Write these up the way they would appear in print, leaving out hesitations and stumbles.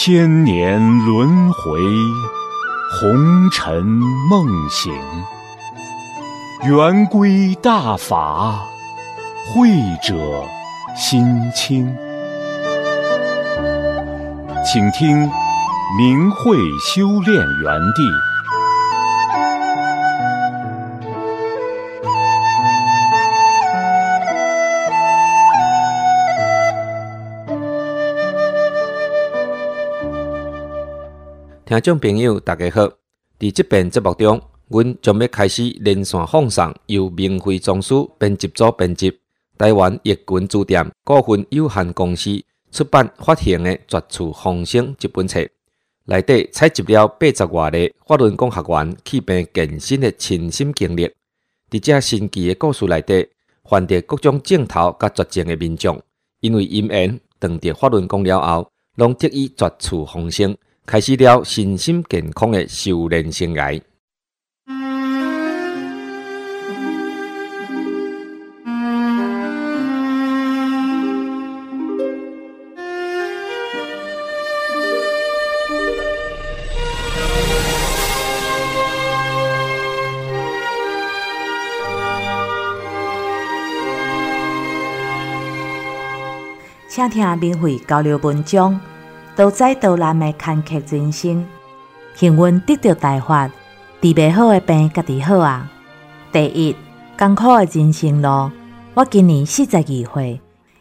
千年轮回，红尘梦醒。圆规大法，慧者心清。请听明慧修炼园地。 听众朋友大家好，在这篇节目中，阮将要开始连线放送由明慧宗师编辑组编辑、台湾易群书店股份有限公司出版发行的《绝处逢生》这本册，内底采集了80多个法轮功学员去病健身的亲身经历。在这神奇的故事内底，犯着各种症头甲绝症的民众，因为因缘当着法轮功了后，拢得以绝处逢生。开始了身心健康的修炼生涯。 请听明慧交流文章。多灾多难的坎坷人生，幸运得到大法，治袂好的病家己好啊。第一，艰苦的人生路，我今年42岁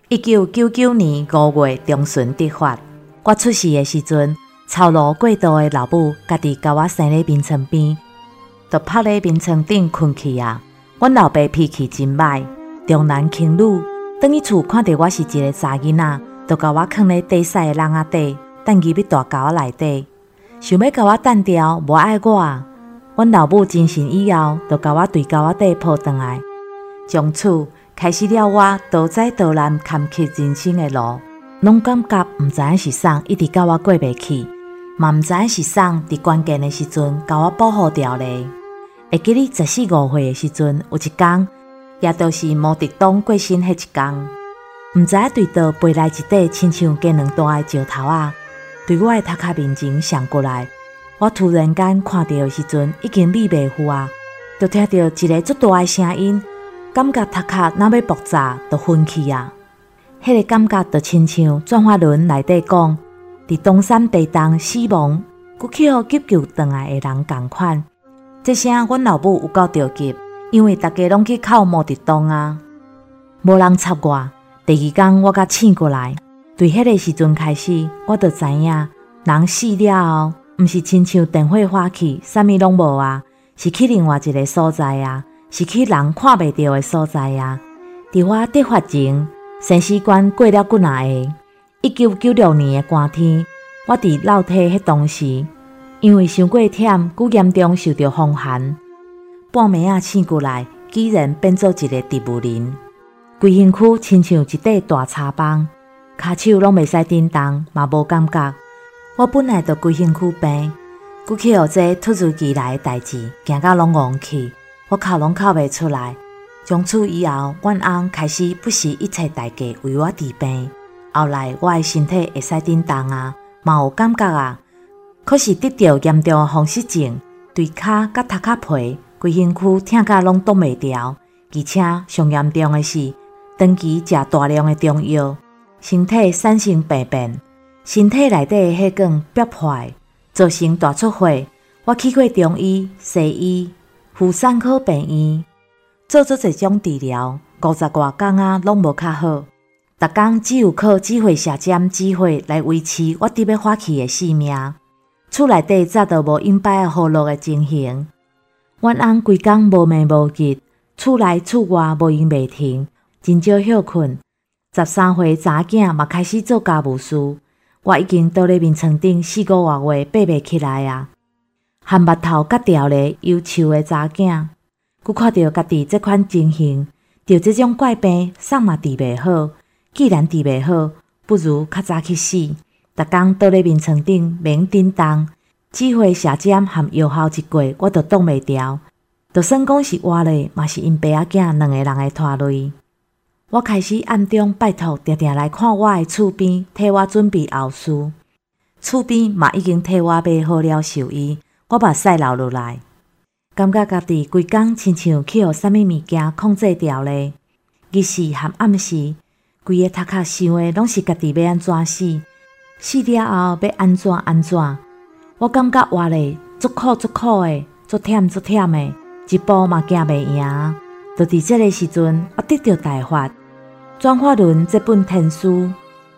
，1999年5月中旬得法。我出世的时阵，操劳过度的老母家己甲我生咧眠床边，就趴咧眠床顶困去啊。阮老爸脾气真歹，重男轻女，转去厝看到我是一个查囡仔，就甲我囥咧地势的人仔底。等入去大沟仔内底，想要甲我单掉，无爱我啊！阮老母精神以后，就甲我对沟仔底抱转来，从此开始了我多灾多难、坎坷人生的路。拢感觉毋知影是啥，一直甲我过袂去，嘛毋知影是啥，伫关键的时阵甲我保护掉咧。会记得14、15岁的时阵，有一天，也就是毛泽东过身迄一天，毋知影对倒飞来一块亲像加两大的石头啊！对我的头壳面前上过来，我突然间看到的时阵，已经美袂赴啊！就听到一个足大的声音，感觉头壳若要爆炸，就昏去啊！迄个感觉就亲像转法轮内底讲，伫东山地动死亡，佮去互急救转来的人同款。这声阮老母有够着急，因为大家拢去靠毛泽东啊，无人插我。第二天我甲醒过来。对迄个时阵开始，我就知影，人死了后，毋是亲像电火花去，啥物拢无啊，是去另外一个所在啊，是去人看袂到的所在啊。伫我得法前，生死关过了几若个。1996年的寒天，我伫楼梯迄当时，因为伤过忝，佮严重受到风寒，半暝仔醒过来，居然变做一个植物人，规身躯亲像一块大柴棒。骹手拢袂使震动，嘛无感觉。我本来就规身躯病，佮去互这突如其来的代志，行到拢戆去，我哭拢哭袂出来。从此以后，阮翁开始不惜一切代价为我治病。后来我的身体会使震动啊，嘛有感觉啊。可是得到严重的风湿症，对骹甲头壳皮、规身躯疼甲拢挡袂牢，而且上严重的是，长期食大量的中药。身体产生病变，身体内底的血管憋坏，造成大出血。我去过中医、西医、妇产科病院，做一种治疗，50多天啊，拢无较好。逐工只有靠止血射针止血来维持我得要发去的性命。厝内底早就无永摆好乐的情形。阮翁规工无眠无日，厝内厝外无闲袂停，真少休困。13岁查囝嘛开始做家务事，我已经倒咧眠床顶4、5个月爬袂起来啊！含目头甲掉咧忧愁的查囝，佮看到家己这款情形，着这种怪病，啥嘛治袂好。既然治袂好，不如较早去死。逐工倒咧眠床顶免震动，止血射针含药效一过，我就挡袂牢。就算讲是活咧，嘛是因爸仔囝2个人的拖累。我开始暗中拜托定定来看我的厝边，替我准备后事。 厝边嘛已经替我买好了寿衣，我目屎流落来，感觉家己规工亲像去互啥物物件控制掉咧。日时和暗时，规个头壳想的拢是家己要安怎死，死了后要安怎。我感觉活咧足苦的，足忝的，一步嘛行袂赢。就伫这个时阵，我得到大法，转法轮这本天书。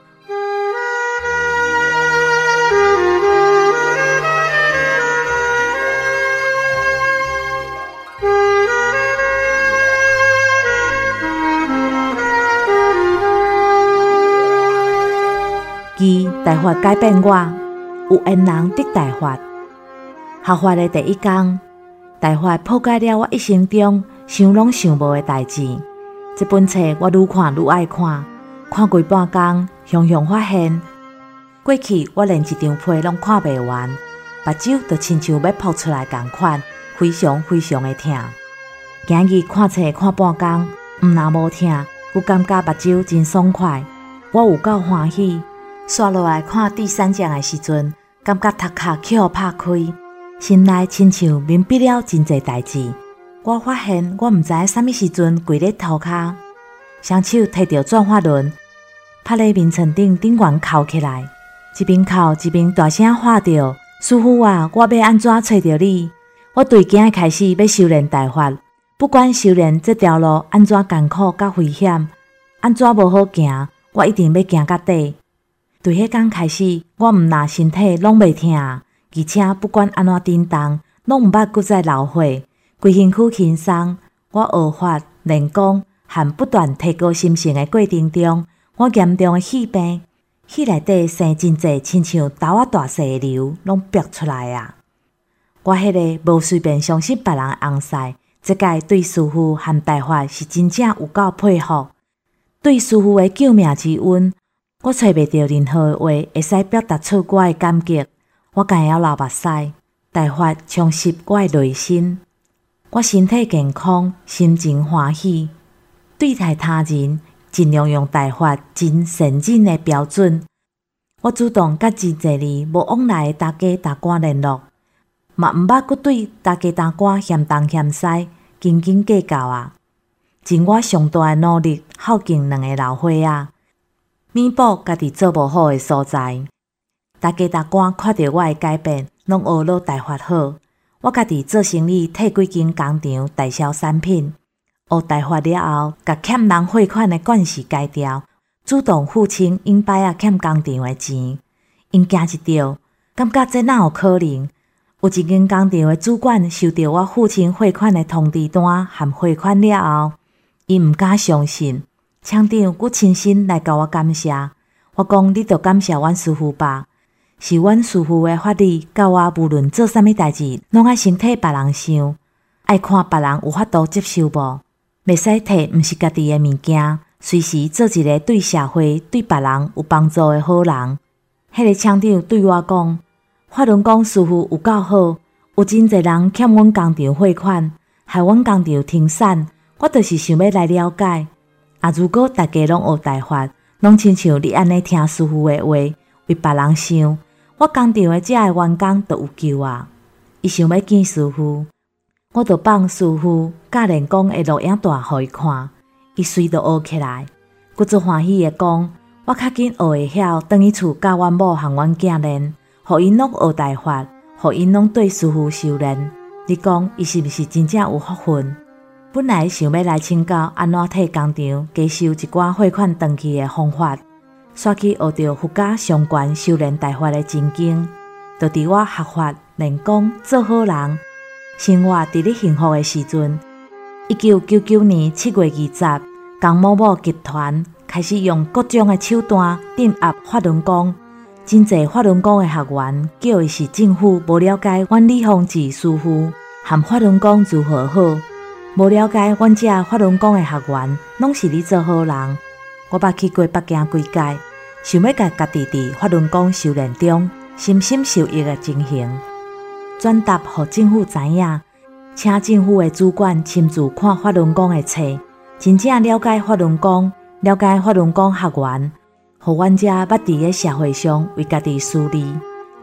其大法改变我，有缘人得大法。学法的第一天，大法破解了我一生中想拢想无的代志。这本册我愈看愈爱看，看过半天，常发现，过去我连一张批拢看袂完，目睭就亲像要扑出来同款，非常的痛。今日看册看半天，毋但无痛，佮感觉目睭真爽快，我有够欢喜。刷落来看第三章的时阵，感觉头壳去互拍开，心内亲像明白了真侪代志。我发现我毋知啥物时阵跪咧涂骹，双手摕着转法轮，拍咧面床顶悬扣起来，一边扣一边大声喊着：“师父啊，我要安怎找着你？我对今开始要修炼大法，不管修炼这条路安怎艰苦甲危险，安怎无好行，我一定要行到底。”对迄天开始，我毋但身体拢袂痛，而且不管安怎震动，拢毋捌搁再流血，规身躯轻松。我学法练功，和不断提高心性的过程中，我严重的气病，气内底生真侪亲像豆仔大细的瘤，拢逼出来啊！我迄个无随便相信别人的红婿，这届对师父和大法是真正有够佩服。对师父的救命之恩，我找袂到任何的话会使表达出我的感激，我敢要流目屎。大法充实我的内心，我身体健康，心情欢喜。对待他人，尽量用大法真善忍的标准。我主动甲真侪年无往来的大家大官联络，嘛毋捌搁对大家大官嫌东嫌西，斤斤计较啊！尽我上大的努力，孝敬两个老伙仔。弥补家己做无好的所在，大家大官看到我的改变，拢学了大法好。我家己做生意，替几间工厂代销产品，学大法了后，甲欠人汇款的惯势改掉，主动付清因摆啊欠工厂的钱。因惊一跳，感觉这哪有可能？有一间工厂的主管收到我付清汇款的通知单和汇款了后，伊毋敢相信。厂长佫亲身来甲我感谢，我讲你着感谢阮师父吧，是阮师父的法理，教我无论做啥物代志，拢爱先替别人想，爱看别人有法度接受无，袂使摕毋是家己的物件，随时做一个对社会、对别人有帮助的好人。迄个厂长对我讲，法轮功师父有够好，有真侪人欠阮工厂汇款，害阮工厂停产，我就是想要来了解。如果大家拢学大法，拢亲像你安尼听师父的话，为别人想，我工厂的这个员工就有救啊！伊想要见师父，我就放师父教练功的录影带互伊看，伊随就学起来，佫足欢喜的讲，我较紧学会晓，转去厝教阮某和阮囝练，互因拢学大法，互因拢对师父修炼。你讲伊是毋是真正有福分？本来想要来请教安怎替工厂加收一寡汇款回去的方法，煞去学到佛家相关修炼大法的真经，就伫我学法练功做好人，生活伫咧幸福的时阵。1999年7月20，江某某集团开始用各种的手段镇压法轮功，真侪法轮功的学员叫伊是政府无了解阮李洪志师父和法轮功如何好。无了解阮这法轮功的学员，拢是咧做好人。我捌去过北京几届，想要甲家己伫法轮功修炼中深深受益的情形，转达互政府知影，请政府的主管亲自看法轮功的册，真正了解法轮功，了解法轮功学员，互阮这捌伫咧社会上为家己私利，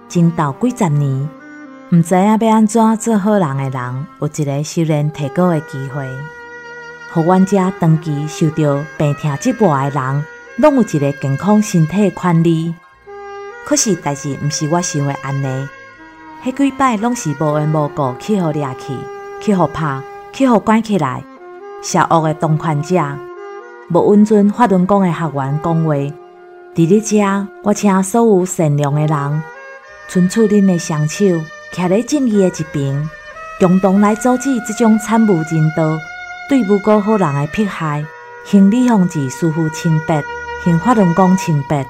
争斗几十年，毋知影要安怎做好人的人，有一个修炼提高的机会。互阮遮长期受到病痛折磨的人，拢有一个健康身体权利。可是代志毋是我想的安尼，迄几摆拢是无缘无故去互掠去，去互拍，去互关起来。邪恶的当权者无允准法轮功的学员讲话。伫咧遮，我请所有善良的人，伸出恁的双手，徛咧正义的一边，共同来阻止这种惨无人道、对无辜好人的迫害，行李洪志师父清白，行法轮功清白。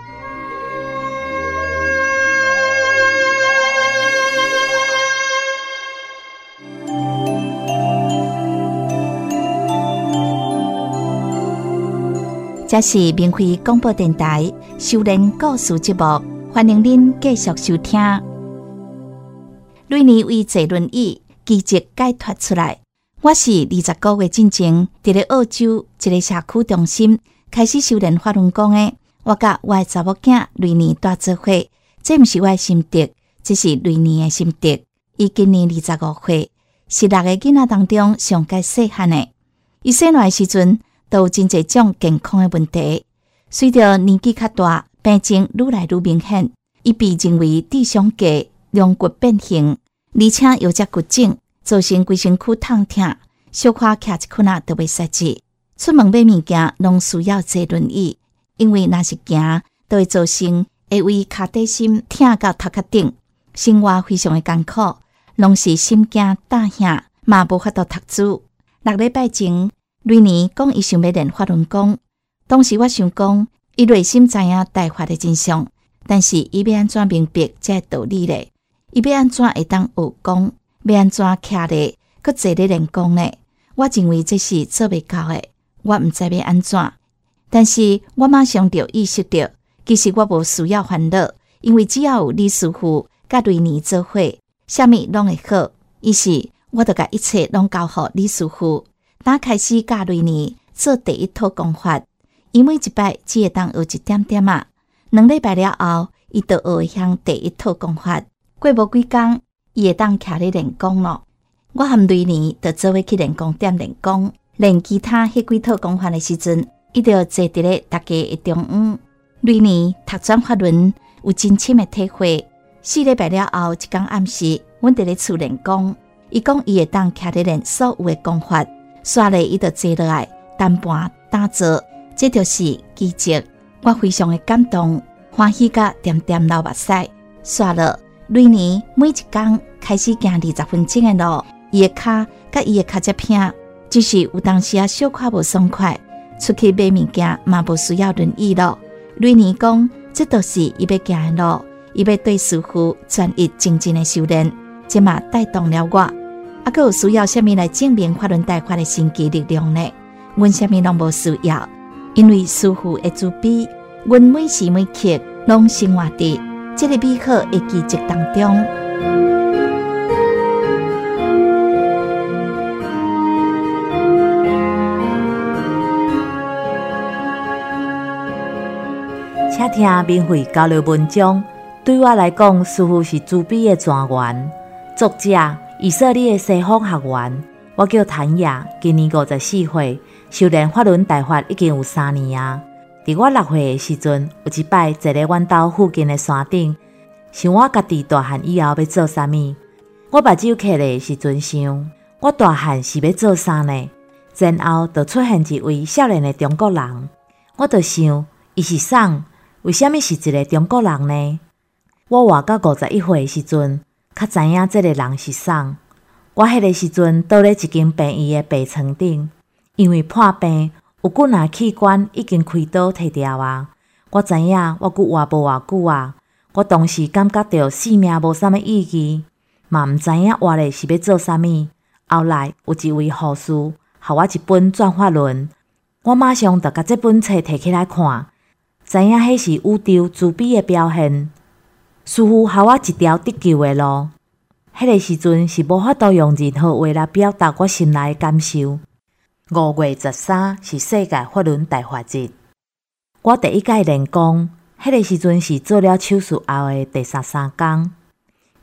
这是明慧广播电台修炼故事节目，欢迎您继续收听。瑞尼为坐轮椅奇迹解脱出来。我是20个月之前伫咧澳洲一个社区中心开始修炼法轮功的。我甲我的查某囝瑞尼大做伙，这毋是我的心得，这是瑞尼的心得。伊今年25岁，是6个囡仔当中上介细汉的。伊生来的时阵，都有真侪种健康的问题，随着年纪较大，病情愈来愈明显。伊被认为智商低、龙骨变形，而且有只骨症，造成规身躯痛痛，小可徛一困都袂使去。出门买物件，拢需要坐轮椅，因为若是行，都会造成会为脚底心疼到头壳顶，生活非常的艰苦，拢是心惊胆吓，嘛无法度读书。6礼拜前，瑞尼讲伊想要练法轮功，当时我想讲，伊内心知影大法的真相，但是伊要安怎明白这道理咧？伊要安怎会当学功？要安怎徛咧？搁坐咧练功咧？我认为这是做袂到的，我毋知要安怎。但是我马上就意识到，其实我无需要烦恼，因为只要有李师傅甲瑞尼做伙，啥物拢会好。于是我就甲一切拢交互李师傅。打开始教瑞尼做第一套功法，伊每一摆只会当学一点点啊。2礼拜了后，伊就学会向第一套功法。过无几工，伊会当徛咧练功咯。我和瑞尼就做伙去练功店练功，练其他迄几套功法的时阵，伊就坐伫咧大家的中午。瑞尼读转法轮有真深的体会。4礼拜了后，一天暗时，阮伫咧厝练功，伊讲伊会当徛咧练所有的功法。刷咧，伊就坐落来，单盘打坐，这就是奇迹。我非常的感动，欢喜甲点点流目屎。刷了，瑞尼每一天开始行20分钟的路，伊的脚甲伊的脚趾片，只是有当时啊小可无爽快，出去买物件嘛无需要轮椅咯。瑞尼讲，这都是伊要行的路，伊要对师父全意精进的修炼，这嘛带动了我。还有需要什么来证明法轮大法的神奇力量呢？阮什么拢无需要，因为师父的慈悲，阮每时每刻拢生活伫这个美好的奇迹当中。 请听明慧交流文章，对我来讲，师父是慈悲的泉源。作者以色列的西方学员，我叫谭雅，今年54岁，修炼法轮大法已经有3年啊。伫我6岁的时阵，有一摆坐咧阮兜附近的山顶，想我家己大汉以后要做啥物。我目睭起的时阵想，我大汉是要做啥呢？然后就出现一位少年的中国人，我就想，伊是谁？为什么是一个中国人呢？我活到51岁的时阵，较知影这个人是谁。我迄个时阵倒咧一间病院的病床顶，因为破病，有几若器官已经开刀摕掉啊。我知影我佫活无偌久啊。我当时感觉到生命无啥物意义，嘛毋知影活咧是要做啥物。后来有一位护士予我一本转法轮，我马上就甲这本册摕起来看，知影迄是宇宙慈悲的表现。师父予我一条得救的路。迄个时阵是无法度用任何话来表达我心内的感受。5月13是世界法轮大法日。我第一届练功，迄个时阵是做了手术后的第13天。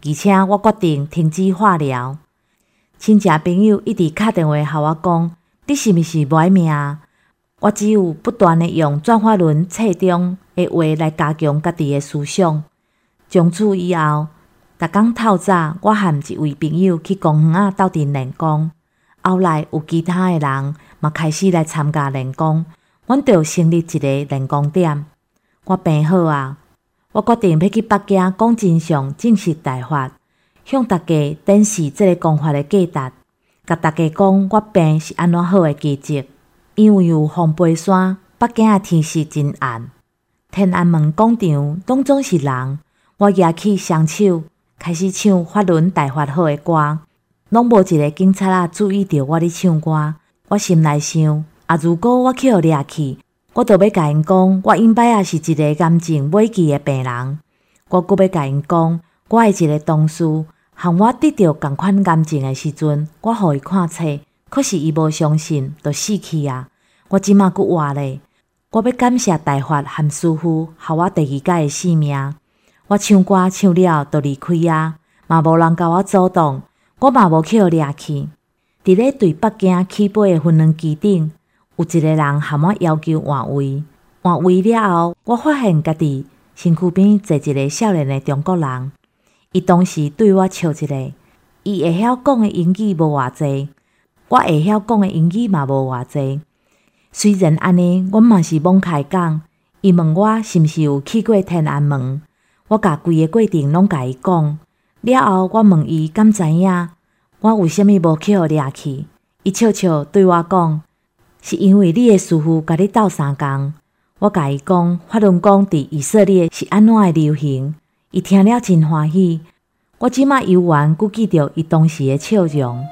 而且我决定停止化疗。亲戚朋友一直打电话和我讲，你是毋是歹命？我只有不断地用转法轮册中的话来加强家己的思想。从此以后，逐工透早，我和一位朋友去公园斗阵练功。后来有其他的人嘛开始来参加练功，阮就成立一个练功点。我病好啊，我决定要去北京讲真相，证实大法，向大家展示这个讲法的价值，甲大家讲我病是安怎好的奇迹。因为有风背山，北京的天色真暗，天安门广场拢总是人。我举起双手，开始唱法轮大法好的歌，拢无一个警察仔注意到我咧唱歌。我心内想，如果我去互掠去，我就要甲因讲，我应摆也是一个癌症末期的病人。我阁要甲因讲，我的一个同事，和我得到同款癌症的时阵，我互伊看册。可是伊无相信，就死去啊！我即马阁活咧，我要感谢大法和师父，予我第二届的性命。我唱歌唱了，就离开啊，嘛无人甲我阻挡，我嘛无去互掠去。伫咧对北京起飞的飞轮机顶，有一个人和我要求换位。换位了后，我发现家己身躯边坐一个少年的中国人，伊当时对我笑一个，伊会晓讲的英语无偌济。我会晓讲的英语嘛无偌济，虽然安尼，阮嘛是罔开讲。伊问我是毋是有去过天安门，我甲规个过程拢甲伊讲。了后，我问伊敢知影我为虾米无去互掠去？伊笑笑对我讲，是因为你的师父甲你斗相共。我甲伊讲，法轮功伫以色列是安怎的流行，伊听了真欢喜。我即马犹原阁记着伊当时的笑容。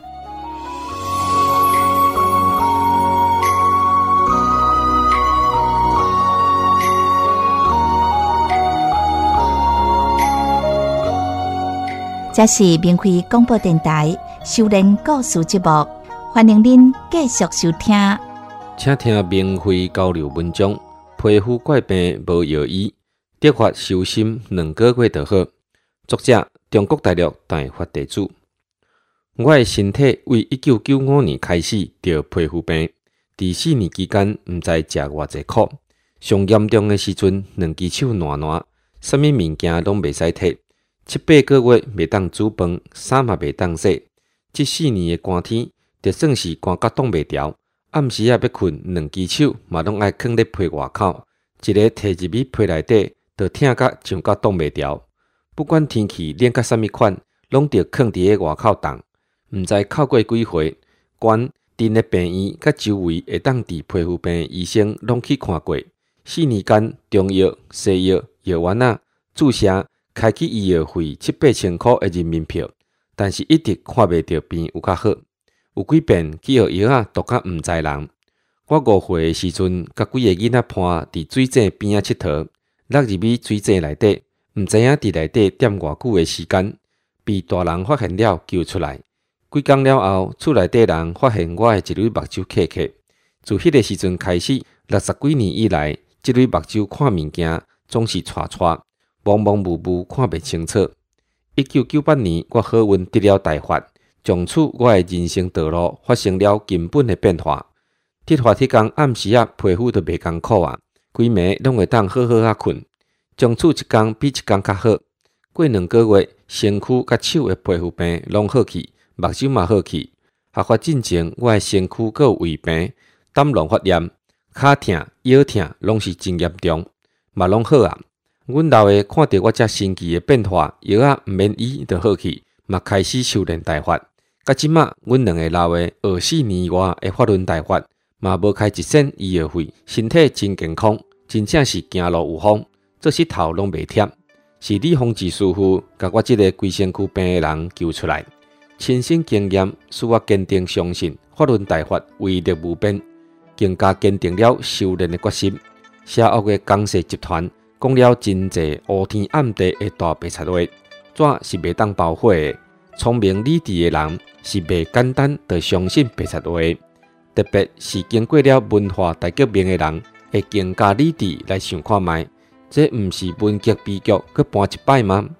这是明开广播电台修炼故事节目，欢迎您继续收听。 请听明慧交流文章：皮肤怪病无药医，得法修心2个月就好。作者：中国大陆大法弟子。我的身体为1995年开始得皮肤病，伫4年期间毋知食偌济苦，上严重的时阵2只手烂烂，啥物物件拢袂使摕。7、8个月袂当煮饭，衫嘛袂当洗。这4年的寒天，就算是寒甲挡袂牢，暗时要困，2只手嘛拢爱囥咧被外口，一个摕入去被内底，就疼甲上甲挡袂牢。不管天气冷甲啥物款，拢着囥伫个外口冻。毋知哭过几回，关镇的病院甲周围会当治皮肤病的医生拢去看过。4年间，中药、西药、药丸仔、注射。开起医药费7、8千块的人民票，但是一直看袂到病有较好。有几遍去互药仔毒甲毋知人。我5岁的时阵，甲几个囡仔伴伫水井边仔佚佗，落入去水井内底，毋知影伫内底踮偌久的时间，被大人发现了救出来。几工了后，厝内底人发现我的一蕊目睭磕磕。自迄个时阵开始，60几年以来，这蕊目睭看物件总是斜斜。蒙蒙雾雾，看袂清楚。1998年，我好运得了大法，从此我的人生道路发生了根本的变化。铁花铁工暗时皮肤就袂艰苦啊，规暝拢会当好好困。从此一工比一工较好。过2个月，身躯甲手的皮肤病拢好去，目睭嘛好去。合法进前，我的身躯阁有胃病、胆囊发炎、骹疼、腰疼，拢是真严重，嘛拢好啊。阮老爸看到我遮神奇的变化，药仔毋免医就好去，嘛开始修炼大法。到即马，阮2个老爸学4年外的法轮大法，嘛无开1仙医药费，身体真健康，真正是行路有风，做石头拢袂忝。是李洪志师傅甲我即个规身躯病的人救出来，亲身经验使我坚定相信法轮大法威力无边，更加坚定了修炼的决心。邪恶的公司集团。讲了真济乌天暗地的大白贼话，纸是袂当包火的。聪明理智的人是袂简单就相信白贼话，特别是经过了文化大革命的人，会更加理智来想看卖，这毋是文革悲剧，佮搬一摆吗？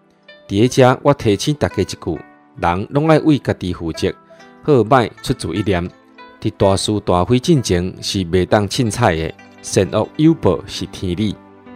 伫遮，我提醒大家一句：人拢爱为家己负责，好歹出自一念。伫大是大非进前是袂当凊彩的，善恶有报是天理。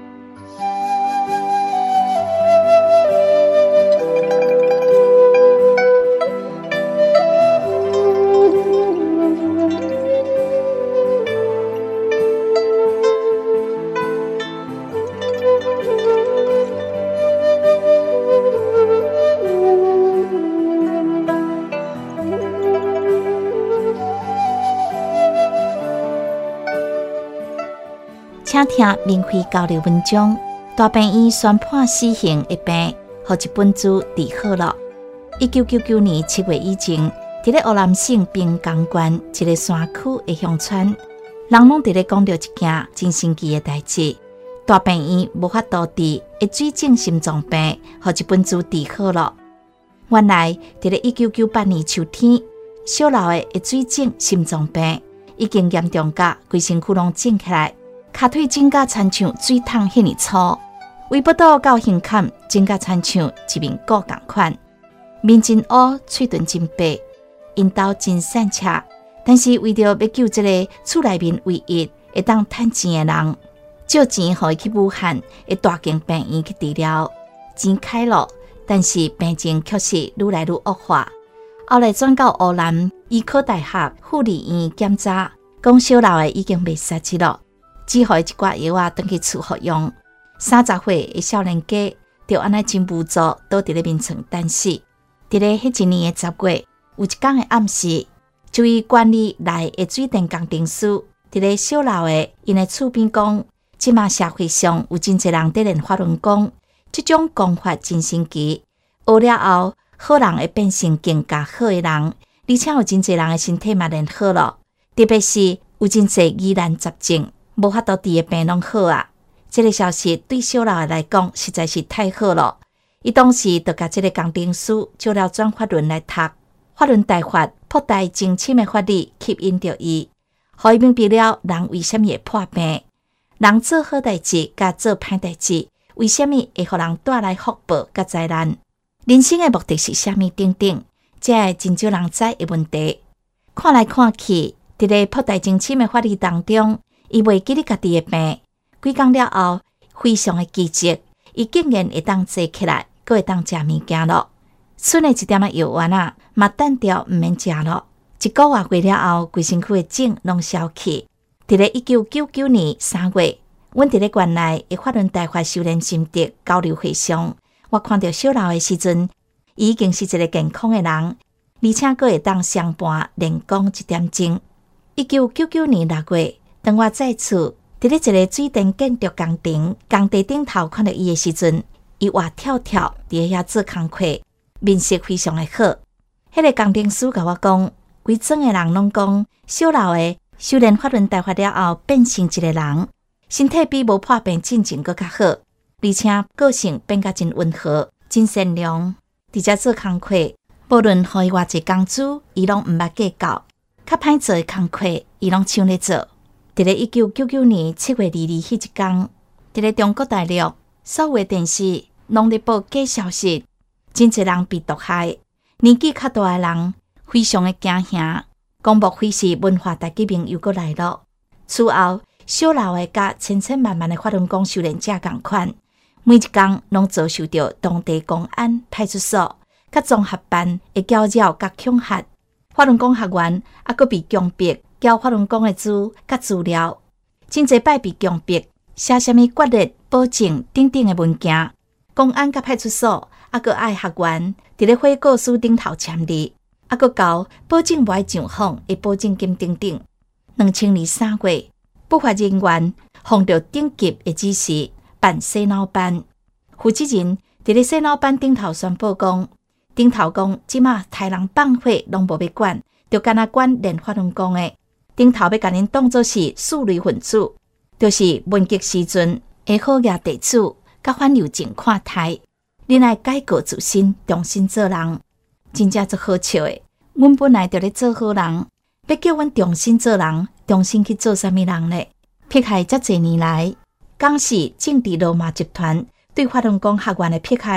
请听明慧交流文章。大病院宣判死刑的病，互一本子治好了。1999年7月以前，伫咧湖南省滨江县一个山区的乡村，人拢伫咧讲着一件真神奇的代志。大病院无法度治会水肿心脏病，互一本子治好了。原来伫咧1998年秋天，小刘的会水肿心脏病已经严重甲规身躯拢肿起来。骹腿肿甲亲像水桶遐尼粗，胃部肚到胸坎肿甲亲像一面鼓共款，面真乌，喙唇真白，因兜真善车，但是为着要救这个厝内面唯一会当趁钱的人，借钱互伊去武汉的大型病院去治疗，钱开了，但是病情确实愈来愈恶化。后来转到湖南医科大学护理院检查，讲小刘的已经袂杀气了。只互伊一寡药啊，转去厝服用。30岁的少年家，就安尼真无助，倒伫咧眠床等死。伫咧迄一年的10月，有一天的暗时，就医管理来的水电工程师，伫咧小刘的因的厝边讲，即马社会上有真侪人伫咧发论讲，即种讲法真神奇。学了后，好人会变成更加好的人，而且有真侪人的身体嘛练好了，特别是有真侪疑难杂症。无法度治的病拢好啊！这个消息对小刘来讲实在是太好了。伊当时就甲这个工程师借了转法轮来读，法轮大法破大精深的法理吸引着伊，互伊明白了人为什么会破病，人做好代志甲做歹代志，为什么会互人带来福报甲灾难，人生的目的是什么等等，这是真少人知的问题。看来看去，伫咧破大精深的法理当中，伊袂记咧家己的病，几工了后，非常的奇迹，伊竟然会当坐起来，阁会当食物件咯。剩的一点仔药丸啊，嘛等掉毋免食咯。1个月过了后，规身躯的肿拢消去。伫咧1999年3月，阮伫咧县内的法轮大法修炼心得交流会上，我看到小刘的时阵，伊已经是一个健康的人，而且阁会当相伴练功1点钟。1999年6月。当我再次伫咧一个水电建筑工程工地顶头看到伊的时阵，伊活跳跳伫咧遐做工课，面色非常的好。迄个工程师甲我讲，规庄的人拢讲，小刘的修炼法轮大法了后，变成一个人，身体比无破病进前阁较好，而且个性变甲真温和、真善良。伫遮做工课，无论互伊偌济工资，伊拢毋捌计较，较歹做的工课，伊拢抢咧做。伫咧1999年7月22日迄一天，伫咧中国大陆所有的电视拢咧报假消息，真侪人被毒害，年纪较大的人非常的惊吓，讲莫非是文化大革命又阁来了。此后，小刘的甲千千万万的法轮功修炼者共款，每一天拢遭受到当地公安、派出所、甲综合办的搅扰甲恐吓，法轮功学员还阁被强迫。交法轮功的资甲资料，真侪摆被强迫，写什么决裂、保证等等的文件。公安甲派出所还阁爱学员伫咧悔告书顶头签字，还阁交保证无爱上访的保证金等等。2000年3月，不法人员奉着顶级的指示办洗脑班，负责人伫咧洗脑班顶头宣布讲，即马杀人放火拢无要管，就干那管练法轮功的。顶头要甲恁当作是四类分子，就是文革时阵会好举地主，甲反右正看台。恁爱改过自新，重新做人，真正足好笑的。阮本来就咧做好人，要叫阮重新做人，重新去做啥物人呢？迫害遮侪年来，讲是政治罗马集团对法轮功学员的迫害，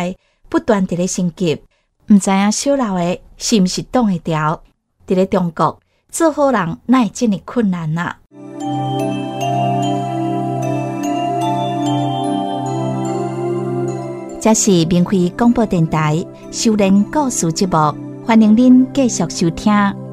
不断伫咧升级，毋知影小老的是毋是挡会牢？伫咧中国，做好人哪会这么困难啊？这是明慧广播电台修炼故事节目，欢迎您继续收听。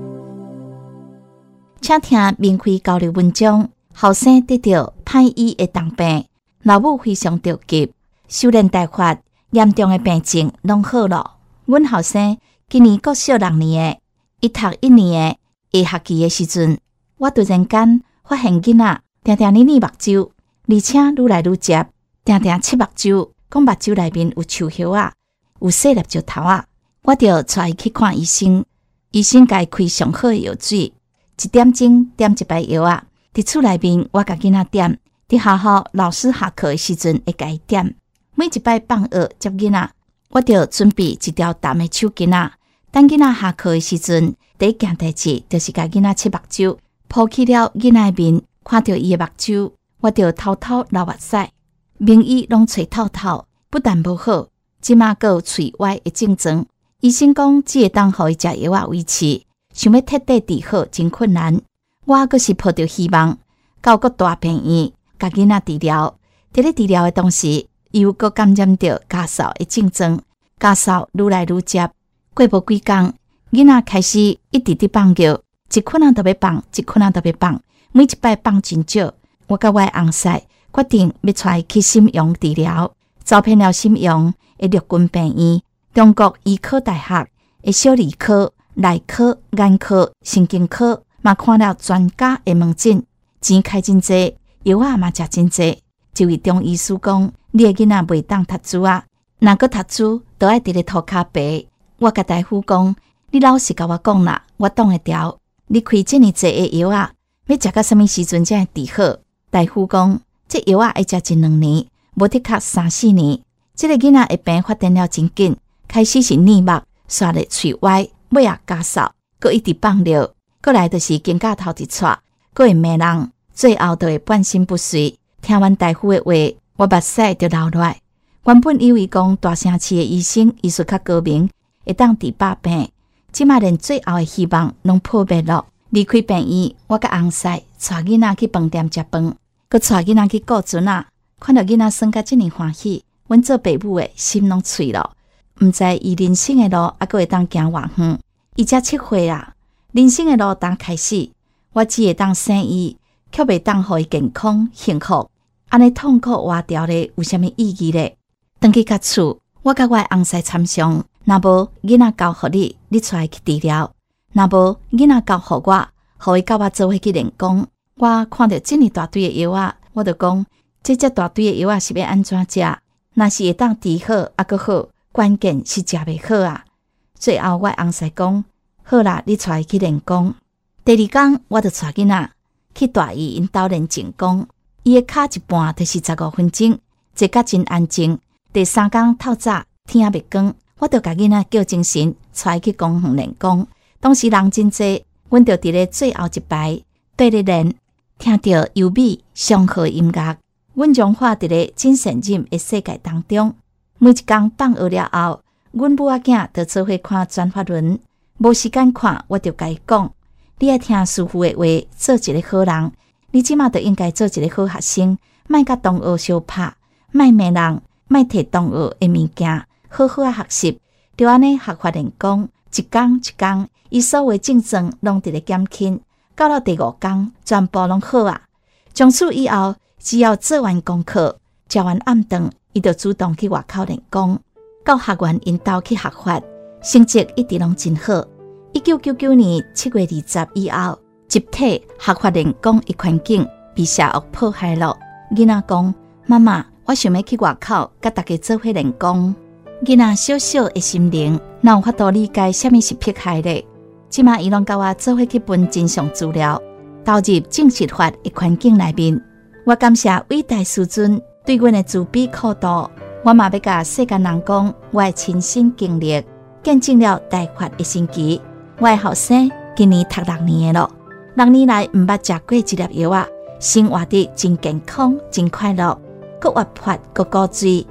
请听明慧交流文章：后生得到歹医的重病，老母非常着急，修炼大法，严重的病症拢好了。阮后生今年国小6年的，伊读1年的下学期的时阵，我突然间发现囡仔定定黏目睭，而且愈来愈接，定定切目睭。讲目睭内面有树叶啊，有细粒石头啊，我就带伊去看医生。医生甲伊开上好的药水，1点钟点1排药啊。伫厝内面我甲囡仔点，伫学校老师下课的时阵会甲伊点。每一摆放学接囡仔，我就准备一条淡的手巾啊。等囡仔下课的时阵，第一件代志就是甲囡仔切目睭，抱起了囡仔的面，看到伊的目睭，我就偷偷流目屎。名医拢找透透，不但无好，即马还有喙歪的症状。医生讲只会当互伊食药啊维持，想要彻底治好真困难。我还是抱着希望，到各大病院甲囡仔治疗。伫咧治疗的同时，又搁感染到家嫂的症状，家嫂愈来愈接。过无几工，囡仔开始一直伫放尿，一困仔都要放，一困仔都要放，每一摆放真少。我甲我的翁婿决定要带去沈阳治疗，走遍了沈阳的陆军病院、中国医科大学的小儿科、内科、眼科、神经科，嘛看了专家的门诊，钱开真济，药啊嘛食真济。一位中医师讲，你的囡仔袂当读书啊，若搁读书，都爱伫咧涂骹白。我甲大夫讲，你老实甲我讲啦，我挡会牢。你开这么济的药啊，要食到什么时阵才会治好？大夫讲，这药啊要食1-2年，无的确3-4年。这个囡仔的病发展了真紧，开始是黏目，刷咧喙歪，尾啊加扫，搁一直放尿，搁来就是肩胛头一撮，搁会骂人，最后就会半身不遂。听完大夫的话，我目屎就流落来。原本以为讲大城市的医生医术较高明，会当治百病，即马连最后的希望拢破灭了。离开病院，我甲翁婿带囡仔去饭店食饭，搁带囡仔去顾船啊。看到囡仔耍甲这么欢喜，阮做爸母的心拢碎了。毋知伊人生的路还阁会当行偌远？伊才7岁啦，人生的路当开始，我只会当生伊，却袂当互伊健康幸福。安尼痛苦活掉咧，有啥物意义咧？回去甲厝，我甲我的翁婿参详，若无囡仔交互你，你带伊去治疗；若无囡仔交互我，互伊甲我做伙去练功。我看到这么大堆的药啊，我就讲，这大堆的药啊是要安怎食？若是会当治好，还阁好，关键是食袂好啊。最后我的翁婿讲，好啦，你带伊去练功。第2天，我就带囡仔去大姨因兜练静功。伊的脚一半就是15分钟，坐甲真安静。第3天透早天还袂光，我就甲囡仔叫精神，带伊去公园练功。当时人真济，阮就伫咧最后一排对咧练，听到优美祥和音乐，阮融化伫咧真善忍的世界当中。每一天放学了后，阮母仔囝就做伙看转发轮，无时间看，我就甲伊讲：你爱听师父的话，做一个好人。你即马就应该做一个好学生，莫甲同学相拍，莫骂人，莫摕同学的物件，好好学习。就安尼学法练功，一天一天，伊所有的症状拢伫咧减轻。到了第5天，全部拢好啊。从此以后，只要做完功课，食完暗顿，伊就主动去外口练功。到学院因兜去学法，成绩一直拢真好。1999年7月20以后，集体学法练功的环境被社会破坏了。囡仔讲：妈妈，我想要去外口，甲大家做伙练功。囡仔小小的心灵，哪有法度理解什么是迫害咧？即马伊拢甲我做伙去分真相资料，投入正式法的环境内面。我感谢伟大师尊对阮的慈悲厚道。我嘛要甲世间人讲，我的亲身经历，见证了大法的神奇。我的后生今年读6年了，6年来毋捌食过一粒药啊，生活得真健康、真快乐，搁活泼、搁高追。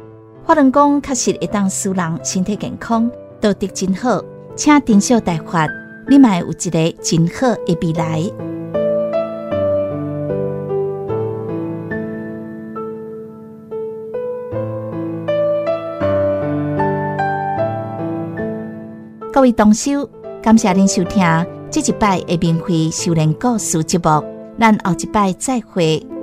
法轮功确实会当使人身体健康，道德真好，请珍惜大法，你嘛有一个真好的未来。各位同修，感谢您收听这一摆的免费修炼故事节目，咱后一摆再会。